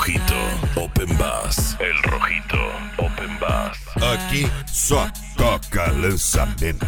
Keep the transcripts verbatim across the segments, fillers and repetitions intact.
Rojito Open Bass. El Rojito Open Bass. Aqui só toca lançamento.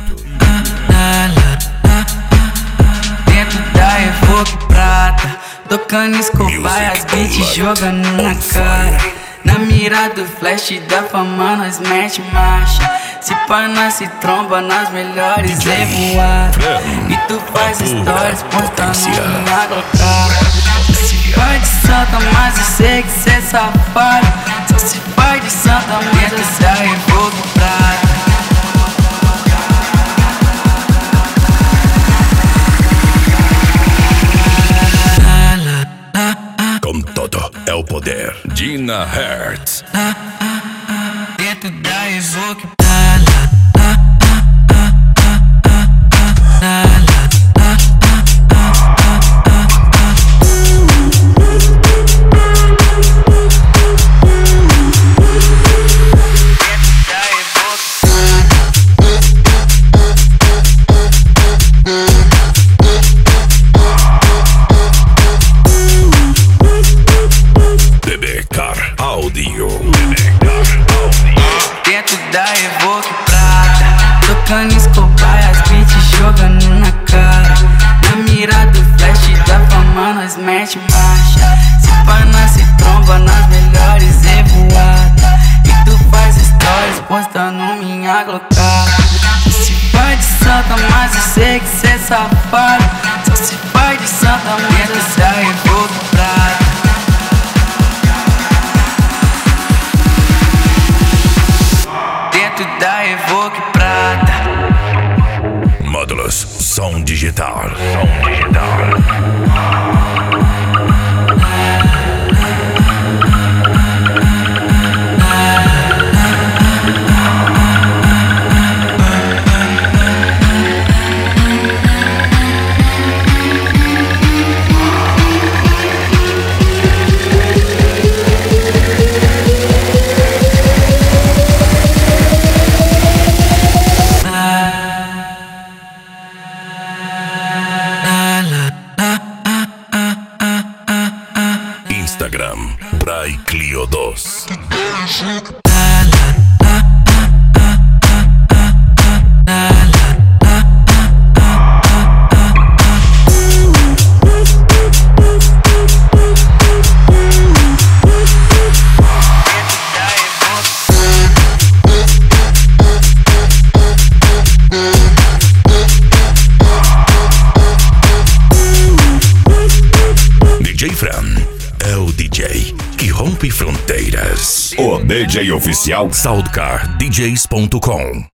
Dentro da Evoque Prata, tocando escobar, as beats jogando na cara. Na mira do flash da fama nós mete marcha. Se pá nós se tromba nas melhores revoadas. E tu faz stories postando na glocada. Se faz de santa, mas eu sei que cê é safado. Só se faz de santa, mas essa é a Evoque Prata. Com todo é o poder. Dina Hertz. Dentro da Evoque Audio. Dentro da Evoque Prata, tocando escobar, as beats jogando na cara. Na mira do flash da fama nós mete marcha. Se pá nós se tromba nas melhores revoadas. E tu faz stories postando minha glocada. Se faz de santa, mas eu sei que cê é safado. Só se faz de santa, mas essa é a Evoque Prata. Da Evoque Prata. Módulos som digital. Som digital. Instagram, Bray Clio dois. D J Fran é o D J que rompe fronteiras. O D J oficial Soundcar D Js ponto com.